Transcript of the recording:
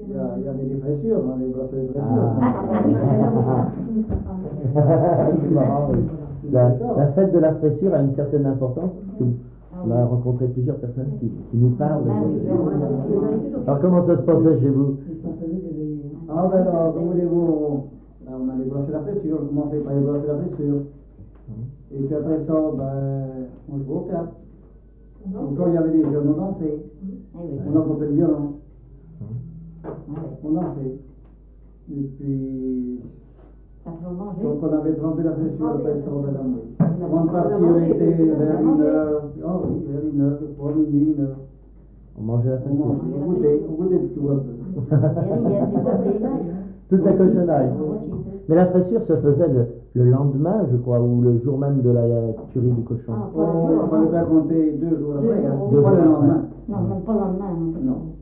Il y avait des pressures, on avait brassé les pressures. C'est marrant, oui. La fête de la fraissure a une certaine importance, parce que on a rencontré plusieurs personnes qui nous parlent. Alors comment ça se passait chez vous? Ah ben alors, comment voulez-vous, on allait brasser la pressure, on commençait par brasser la pressure. Et puis après ça, on jouait aux cartes. Quand il y avait des jeunes, on dansait. On apportait le violon. On dansait. Et puis, donc on avait trempé la pressure, après ça, madame. Avant de partir, on était vers 1h. Ah oui, vers 1h, 3 minutes, 1h. On mangeait la fraissure. On goûtait tout un peu. Toute la cochonaille. Mais la fraissure se faisait le lendemain, je crois, ou le jour même de la tuerie du cochon. On fallait pas compter 2 jours après, hein. Deux Pas jours le lendemain. Non, même pas le lendemain. Non.